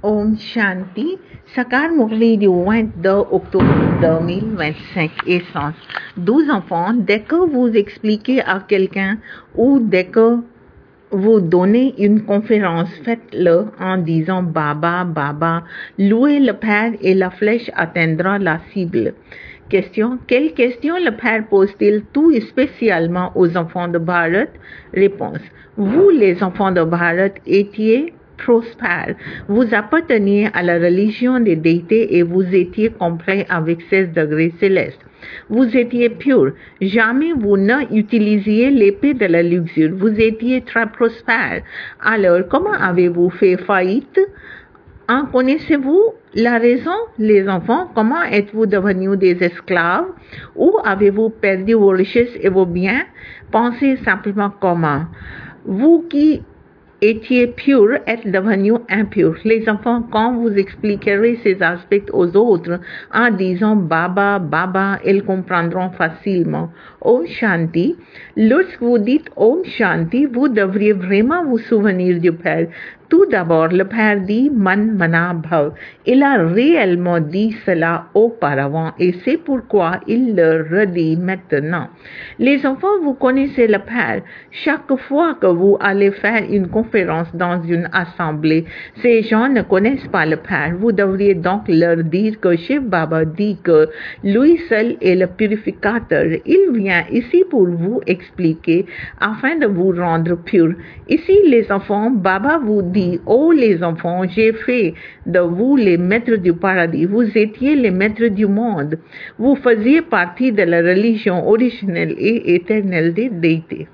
Om Shanti, Sakar Murli du 22 octobre 2025, essence. 12 enfants, dès que vous expliquez à quelqu'un ou dès que vous donnez une conférence, faites-le en disant Baba, Baba, louez le Père et la flèche atteindra la cible. Question. Quelle question le Père pose-t-il tout spécialement aux enfants de Bharat? Réponse. Vous, les enfants de Bharat, étiez prospères. Vous apparteniez à la religion des déités et vous étiez complet avec 16 degrés célestes. Vous étiez pur. Jamais vous n'utilisiez l'épée de la luxure. Vous étiez très prospère. Alors, comment avez-vous fait faillite? En connaissez-vous la raison, les enfants? Comment êtes-vous devenus des esclaves? Où avez-vous perdu vos richesses et vos biens? Pensez simplement comment. Vous qui étiez pur, êtes devenus impurs. Les enfants, quand vous expliquerez ces aspects aux autres en disant Baba, Baba, ils comprendront facilement. Om Shanti. Lorsque vous dites Om Shanti, vous devriez vraiment vous souvenir du Père. Tout d'abord, le Père dit Man Mana Bhav. Il a réellement dit cela auparavant et c'est pourquoi il le redit maintenant. Les enfants, vous connaissez le Père. Chaque fois que vous allez faire une conférence dans une assemblée, ces gens ne connaissent pas le Père. Vous devriez donc leur dire que Shiv Baba dit que lui seul est le purificateur. Il vient ici pour vous expliquer afin de vous rendre pur. Ici, les enfants, Baba vous dit, oh les enfants, j'ai fait de vous les maîtres du paradis. Vous étiez les maîtres du monde. Vous faisiez partie de la religion originelle et éternelle des déités.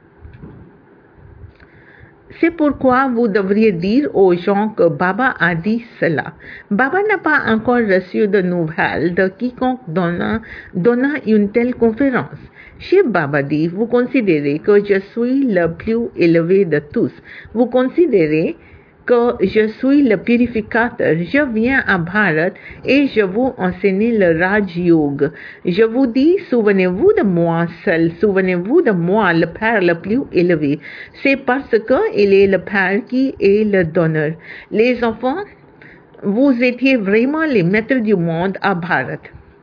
C'est pourquoi vous devriez dire aux gens que Baba a dit cela. Baba n'a pas encore reçu de nouvelles de quiconque donnant une telle conférence. Shiv Baba dit, vous considérez que je suis le plus élevé de tous. Vous considérez que je suis le purificateur. Je viens à Bharat et je vous enseigne le Raj Yoga. Je vous dis, souvenez-vous de moi seul, souvenez-vous de moi, le Père le plus élevé. C'est parce qu'il est le Père qui est le donneur. Les enfants, vous étiez vraiment les maîtres du monde à Bharat.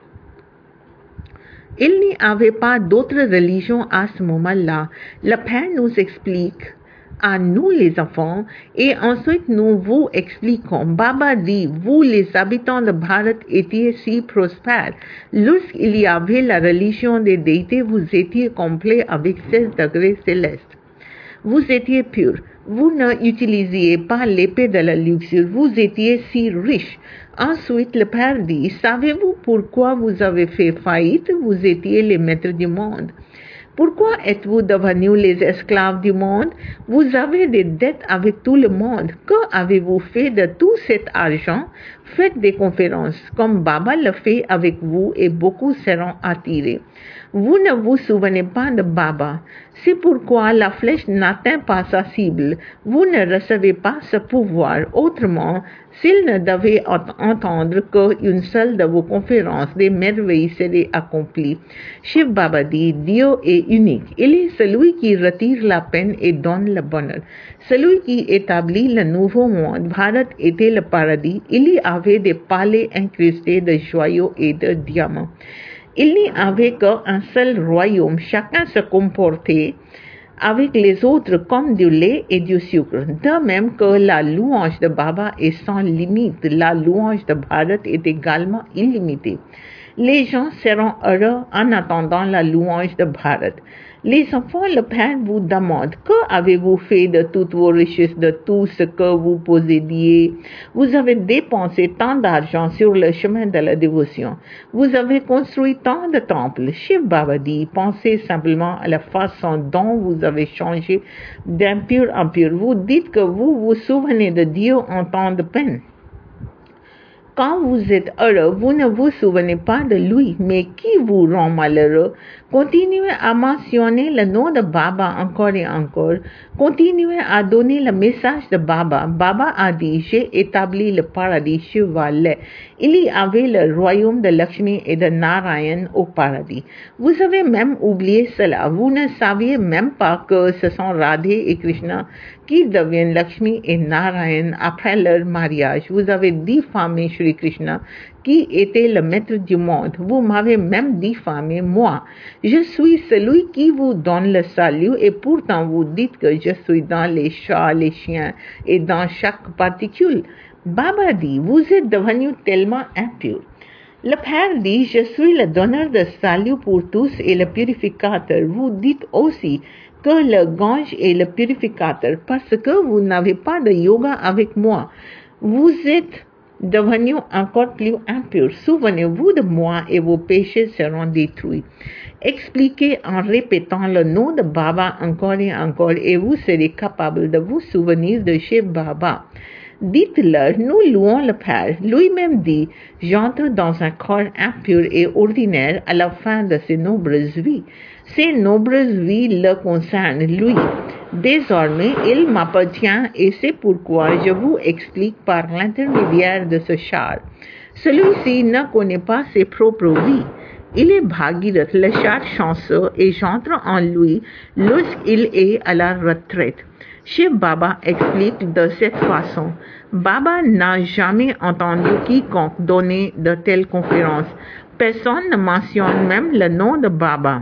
Il n'y avait pas d'autre religion à ce moment-là. Le Père nous explique à nous les enfants et ensuite nous vous expliquons. Baba dit, vous les habitants de Bharat étiez si prospères. Lorsqu'il y avait la religion des déités, vous étiez complet avec 16 degrés célestes. Vous étiez purs. Vous n'utilisiez pas l'épée de la luxure. Vous étiez si riches. Ensuite, le Père dit, savez-vous pourquoi vous avez fait faillite? Vous étiez les maîtres du monde. Pourquoi êtes-vous devenus les esclaves du monde? Vous avez des dettes avec tout le monde. Que avez-vous fait de tout cet argent? Faites des conférences comme Baba le fait avec vous et beaucoup seront attirés. Vous ne vous souvenez pas de Baba. C'est pourquoi la flèche n'atteint pas sa cible. Vous ne recevez pas ce pouvoir. Autrement, s'il ne devait entendre qu'une seule de vos conférences, des merveilles seraient accomplies. Shiv Baba dit, Dieu est unique. Il est celui qui retire la peine et donne le bonheur. Celui qui établit le nouveau monde. Bharat était le paradis. Il y avait des palais incrustés de joyaux et de diamants. Il n'y avait qu'un seul royaume. Chacun se comportait avec les autres comme du lait et du sucre. De même que la louange de Baba est sans limite, la louange de Bharat est également illimitée. Les gens seront heureux en attendant la louange de Bharat. Les enfants, le Père vous demande, que avez-vous fait de toutes vos richesses, de tout ce que vous possédiez? Vous avez dépensé tant d'argent sur le chemin de la dévotion. Vous avez construit tant de temples. Shiv Baba dit, pensez simplement à la façon dont vous avez changé d'impur en pur. Vous dites que vous vous souvenez de Dieu en temps de peine. Quand vous êtes heureux, vous ne vous souvenez pas de lui, mais qui vous rend malheureux? Continuez à mentionner le nom de Baba encore et encore. Continuez à donner le message de Baba. Baba a dit, j'ai établi le paradis chevalet. Il y avait le royaume de Lakshmi et de Narayan au paradis. Vous avez même oublié cela. Vous ne saviez même pas que ce sont Radhe et Krishna qui deviennent Lakshmi et Narayan après leur mariage. Vous avez diffamé Shri Krishna qui était le maître du monde. Vous m'avez même diffamé moi. Je suis celui qui vous donne le salut et pourtant vous dites que je suis dans les chats, les chiens et dans chaque particule. Baba dit, vous êtes devenu tellement impur. Le Père dit, je suis le donneur de salut pour tous et le purificateur. Vous dites aussi que le Gange est le purificateur parce que vous n'avez pas de yoga avec moi. Vous êtes devenu encore plus impur. Souvenez-vous de moi et vos péchés seront détruits. Expliquez en répétant le nom de Baba encore et vous serez capable de vous souvenir de chez Baba. Dites-leur, nous louons le Père. Lui-même dit, j'entre dans un corps impur et ordinaire à la fin de ces nombreuses vies. Ces nombreuses vies le concernent, lui. Désormais, il m'appartient et c'est pourquoi je vous explique par l'intermédiaire de ce char. Celui-ci ne connaît pas ses propres vies. Il est Bhagirath, le char chanceux, et j'entre en lui lorsqu'il est à la retraite. Shiv Baba explique de cette façon. Baba n'a jamais entendu quiconque donner de telles conférences. Personne ne mentionne même le nom de Baba.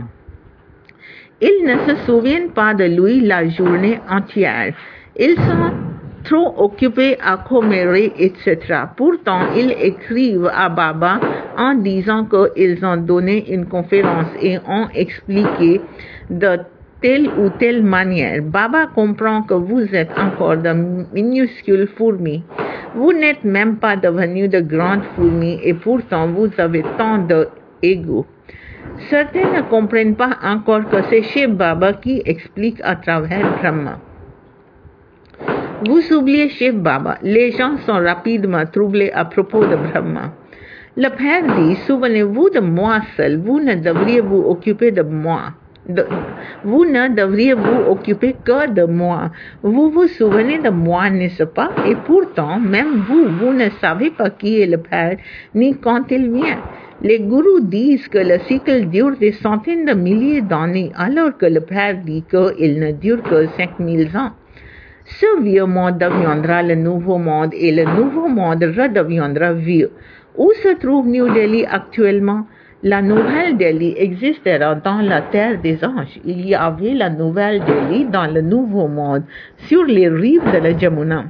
Ils ne se souviennent pas de lui la journée entière. Ils sont trop occupés à commérer, etc. Pourtant, ils écrivent à Baba en disant qu'ils ont donné une conférence et ont expliqué de telle ou telle manière. Baba comprend que vous êtes encore de minuscules fourmis. Vous n'êtes même pas devenus de grandes fourmis et pourtant vous avez tant d'ego. Certains ne comprennent pas encore que c'est Shiv Baba qui explique à travers Brahma. Vous oubliez Shiv Baba. Les gens sont rapidement troublés à propos de Brahma. Le Père dit, souvenez-vous de moi seul. Vous ne devriez vous occuper de moi. Vous ne devriez vous occuper que de moi. Vous vous souvenez de moi, n'est-ce pas? Et pourtant, même vous ne savez pas qui est le Père, ni quand il vient. Les gourous disent que le cycle dure des centaines de milliers d'années, alors que le Père dit qu'il ne dure que 5000 ans. Ce vieux monde deviendra le nouveau monde et le nouveau monde redeviendra vieux. Où se trouve New Delhi actuellement? La Nouvelle Delhi existera dans la terre des anges. Il y avait la Nouvelle Delhi dans le Nouveau Monde, sur les rives de la Jamuna.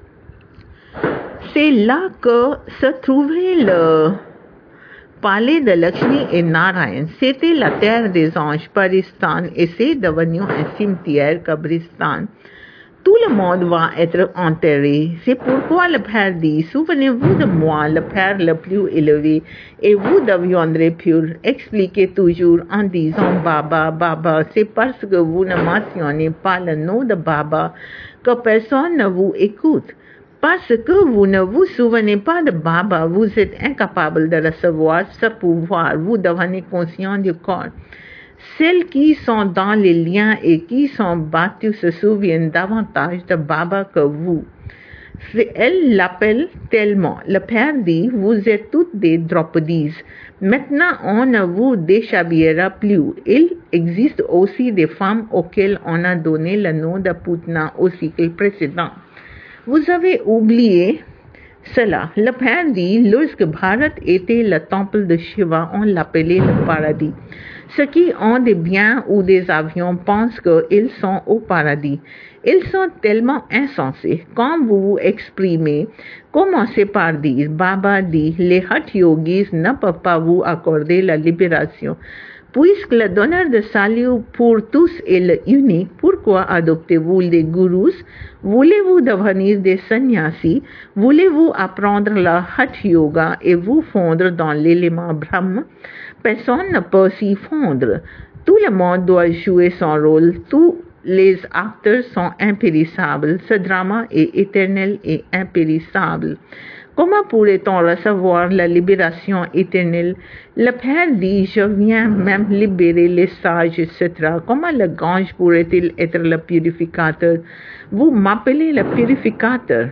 C'est là que se trouvait le palais de Lakshmi et Narayan. C'était la terre des anges, Paristan, et c'est devenu un cimetière, Kabristan. Tout le monde va être enterré. C'est pourquoi le Père dit, souvenez-vous de moi, le Père le plus élevé, et vous deviendrez pur. Expliquez toujours en disant Baba, Baba. C'est parce que vous ne mentionnez pas le nom de Baba que personne ne vous écoute. Parce que vous ne vous souvenez pas de Baba, vous êtes incapable de recevoir ce pouvoir. Vous devenez conscient du corps. Celles qui sont dans les liens et qui sont battues se souviennent davantage de Baba que vous. Elle l'appelle tellement. Le Père dit, vous êtes toutes des Draupadis. Maintenant, on ne vous déshabillera plus. Il existe aussi des femmes auxquelles on a donné le nom de Putna au cycle précédent. Vous avez oublié cela. Le Père dit, lorsque Bharat était le temple de Shiva, on l'appelait le paradis. Ceux qui ont des biens ou des avions pensent qu'ils sont au paradis. Ils sont tellement insensés. Quand vous vous exprimez, commencez par dire, Baba dit, les Hatha Yogis ne peuvent pas vous accorder la libération. Puisque le donneur de salut pour tous est le unique, pourquoi adoptez-vous des gourous? Voulez-vous devenir des sannyasis? Voulez-vous apprendre la Hatha Yoga et vous fondre dans l'élément Brahma? Personne ne peut s'y fondre. Tout le monde doit jouer son rôle. Tout les acteurs sont impérissables. Ce drama est éternel et impérissable. Comment pourrait-on recevoir la libération éternelle? Le Père dit, je viens même libérer les sages, etc. Comment le Gange pourrait-il être le purificateur? Vous m'appelez le purificateur.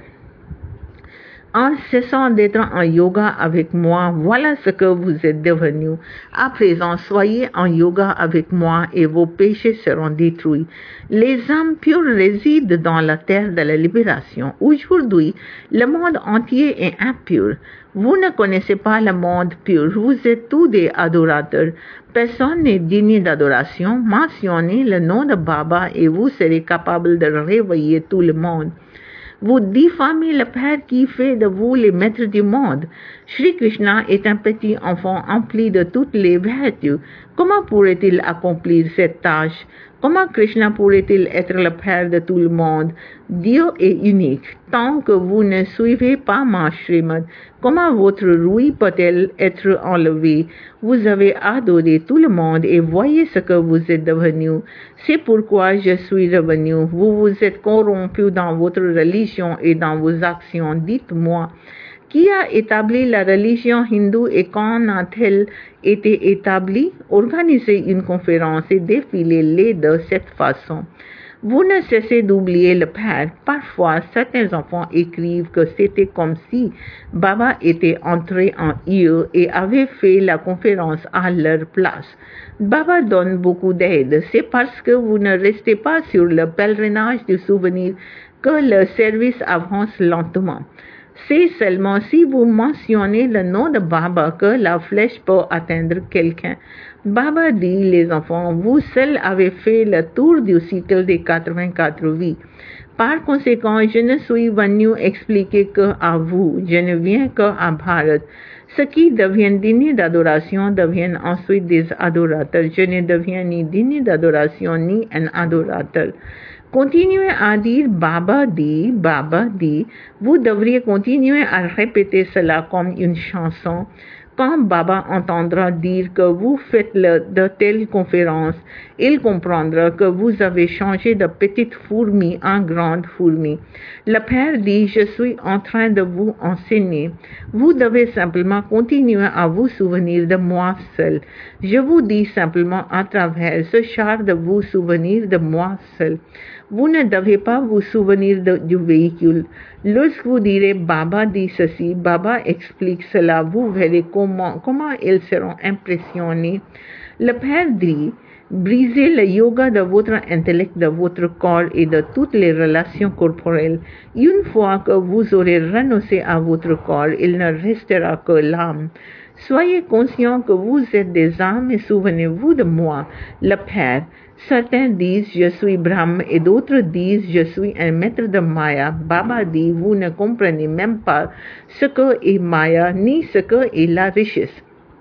En cessant d'être en yoga avec moi, voilà ce que vous êtes devenu. À présent, soyez en yoga avec moi et vos péchés seront détruits. Les âmes pures résident dans la terre de la libération. Aujourd'hui, le monde entier est impur. Vous ne connaissez pas le monde pur. Vous êtes tous des adorateurs. Personne n'est digne d'adoration. Mentionnez le nom de Baba et vous serez capable de réveiller tout le monde. Vous diffamez le Père qui fait de vous les maîtres du monde. Shri Krishna est un petit enfant empli de toutes les vertus. Comment pourrait-il accomplir cette tâche? Comment Krishna pourrait-il être le Père de tout le monde? Dieu est unique. Tant que vous ne suivez pas ma Shrimad, comment votre rouille peut-elle être enlevée? Vous avez adoré tout le monde et voyez ce que vous êtes devenu. C'est pourquoi je suis revenu. Vous vous êtes corrompu dans votre religion et dans vos actions. Dites-moi, qui a établi la religion hindoue et quand a-t-elle été établie? Organisez une conférence et défilez-les de cette façon. Vous ne cessez d'oublier le Père. Parfois, certains enfants écrivent que c'était comme si Baba était entré en eux et avait fait la conférence à leur place. Baba donne beaucoup d'aide. C'est parce que vous ne restez pas sur le pèlerinage du souvenir que le service avance lentement. C'est seulement si vous mentionnez le nom de Baba que la flèche peut atteindre quelqu'un. Baba dit, les enfants, vous seuls avez fait le tour du cycle des 84 vies. Par conséquent, je ne suis venu expliquer que à vous, je ne viens que à Bharat. Ceux qui deviennent dignes d'adoration deviennent ensuite des adorateurs. Je ne deviens ni digne d'adoration ni un adorateur. Continuez à dire Baba dit, vous devriez continuer à répéter cela comme une chanson. Quand Baba entendra dire que vous faites de telles conférences, il comprendra que vous avez changé de petite fourmi en grande fourmi. Le Père dit, je suis en train de vous enseigner. Vous devez simplement continuer à vous souvenir de moi seul. Je vous dis simplement à travers ce char de vous souvenir de moi seul. Vous ne devez pas vous souvenir du véhicule. Lorsque vous direz Baba dit ceci, Baba explique cela, vous verrez comment ils seront impressionnés. Le Père dit, brisez le yoga de votre intellect, de votre corps et de toutes les relations corporelles. Une fois que vous aurez renoncé à votre corps, il ne restera que l'âme. Soyez conscients que vous êtes des âmes et souvenez-vous de moi, le Père. Certains disent je suis Brahma et d'autres disent je suis un maître de Maya. Baba dit vous ne comprenez même pas ce que est Maya ni ce que est la richesse.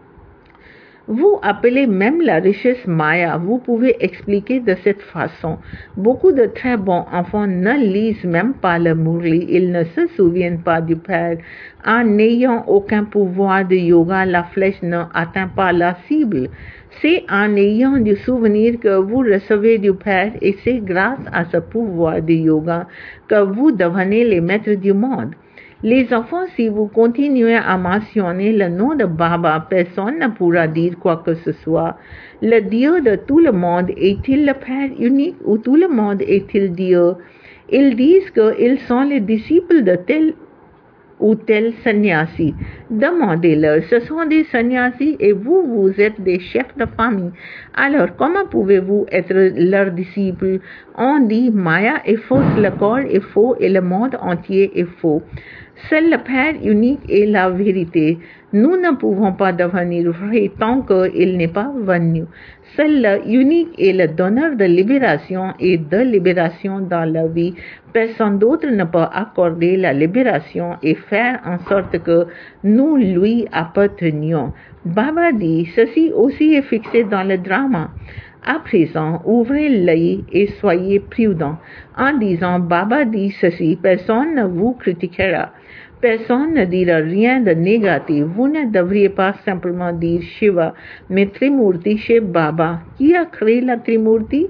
Vous appelez même la richesse Maya. Vous pouvez expliquer de cette façon. Beaucoup de très bons enfants ne lisent même pas le Murli. Ils ne se souviennent pas du Père. En n'ayant aucun pouvoir de yoga, la flèche ne atteint pas la cible. C'est en ayant du souvenir que vous recevez du Père et c'est grâce à ce pouvoir de yoga que vous devenez les maîtres du monde. Les enfants, si vous continuez à mentionner le nom de Baba, personne ne pourra dire quoi que ce soit. Le Dieu de tout le monde est-il le Père unique ou tout le monde est-il Dieu? Ils disent qu'ils sont les disciples de tel ou tel sannyasi. Demandez-leur, ce sont des sannyasis et vous êtes des chefs de famille. Alors, comment pouvez-vous être leurs disciples? On dit Maya est fausse, le corps est faux et le monde entier est faux. Seul le Père unique est la vérité. Nous ne pouvons pas devenir vrais tant qu'il n'est pas venu. Seul le unique est le donneur de libération et de libération dans la vie. Personne d'autre ne peut accorder la libération et faire en sorte que nous lui appartenions. Baba dit, ceci aussi est fixé dans le drama. À présent, ouvrez l'œil et soyez prudents. En disant Baba dit ceci, personne ne vous critiquera. Personne ne dira rien de négatif. Vous ne devriez pas simplement dire Shiva, mais Trimurti chez Baba. Qui a créé la Trimurti?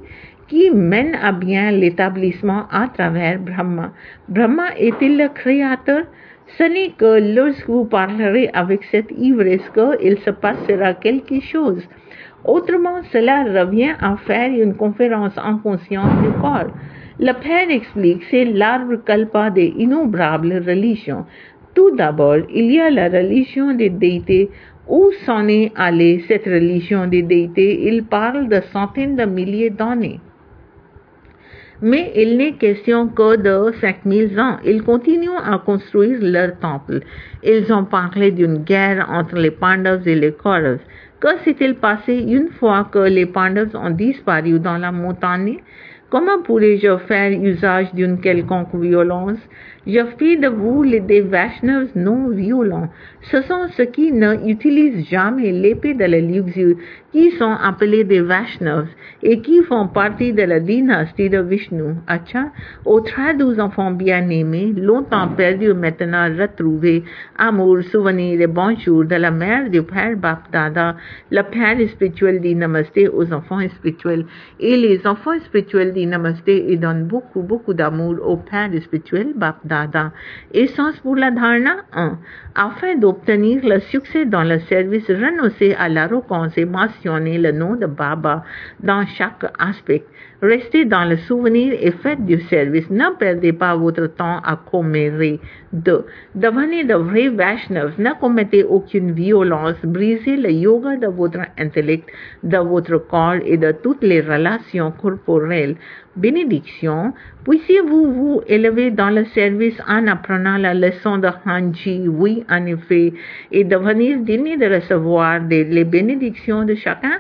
qui mène à bien l'établissement à travers Brahma. Brahma est-il le créateur? Ce n'est que lorsque vous parlerez avec cette ivresse qu'il se passera quelque chose. Autrement, cela revient à faire une conférence en conscience du corps. Le Père explique, c'est l'arbre kalpa des innombrables religions. Tout d'abord, il y a la religion des déités. Où s'en est allée cette religion des déités? Il parle de centaines de milliers d'années. Mais il n'est question que de 5000 ans. Ils continuent à construire leur temple. Ils ont parlé d'une guerre entre les Pandavas et les Kauravas. Que s'est-il passé une fois que les Pandavas ont disparu dans la montagne? Comment pourrais-je faire usage d'une quelconque violence? Je fais de vous des Vaishnavas non violents. Ce sont ceux qui n'utilisent jamais l'épée de la luxure qui sont appelés des Vaishnavas et qui font partie de la dynastie de Vishnu. Acha, aux 12 enfants bien-aimés, longtemps perdus maintenant retrouvés, amour, souvenir et bonjour de la mère du Père Bap-Dada, le Père spirituel dit Namasté aux enfants spirituels et les enfants spirituels dit Namasté et donnent beaucoup d'amour au Père spirituel Bap-Dada. Essence pour la dharana 1. Afin d'obtenir le succès dans le service, renoncez à l'arrogance et mentionnez le nom de Baba dans chaque aspect. Restez dans le souvenir et faites du service. Ne perdez pas votre temps à commérer. 2. Devenez de vrais Vaishnavas. Ne commettez aucune violence. Brisez le yoga de votre intellect, de votre corps et de toutes les relations corporelles. Bénédiction. Puissiez-vous vous élever dans le service en apprenant la leçon de Hanji, oui, en effet, et devenir digne de recevoir les bénédictions de chacun?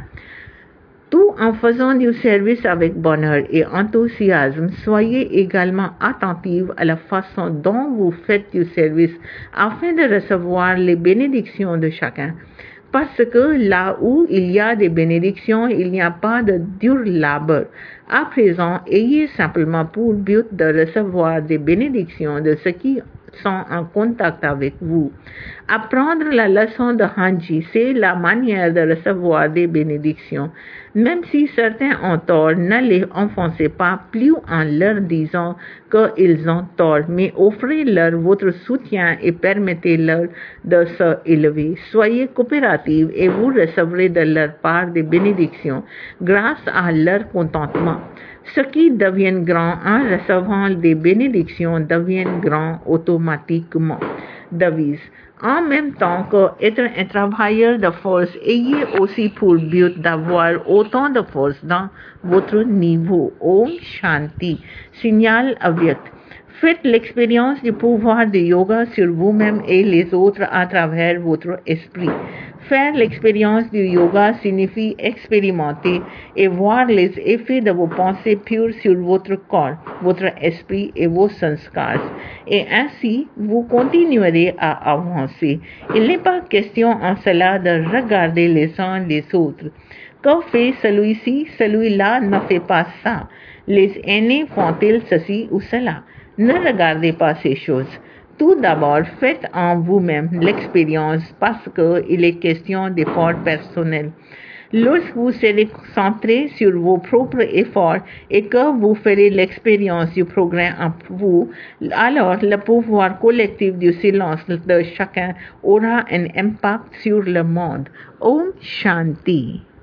Tout en faisant du service avec bonheur et enthousiasme, soyez également attentifs à la façon dont vous faites du service afin de recevoir les bénédictions de chacun. Parce que là où il y a des bénédictions, il n'y a pas de dur labeur. À présent, ayez simplement pour but de recevoir des bénédictions de ceux qui sont en contact avec vous. Apprendre la leçon de Hanji, c'est la manière de recevoir des bénédictions. Même si certains ont tort, ne les enfoncez pas plus en leur disant qu'ils ont tort, mais offrez-leur votre soutien et permettez-leur de se élever. Soyez coopératifs et vous recevrez de leur part des bénédictions grâce à leur contentement. Ceux qui deviennent grands en recevant des bénédictions deviennent grands automatiquement. Devise. En même temps qu'être un travailleur de force, ayez aussi pour but d'avoir autant de force dans votre niveau. Om Shanti. Signal avyakt. Faites l'expérience du pouvoir du yoga sur vous-même et les autres à travers votre esprit. Faire l'expérience du yoga signifie expérimenter et voir les effets de vos pensées pures sur votre corps, votre esprit et vos sanskars. Et ainsi, vous continuerez à avancer. Il n'est pas question en cela de regarder les uns les autres. Que fait celui-ci? Celui-là ne fait pas ça. Les aînés font-ils ceci ou cela? Ne regardez pas ces choses. Tout d'abord, faites en vous-même l'expérience parce qu'il est question d'efforts personnels. Lorsque vous serez centré sur vos propres efforts et que vous ferez l'expérience du progrès en vous, alors le pouvoir collectif du silence de chacun aura un impact sur le monde. Om Shanti.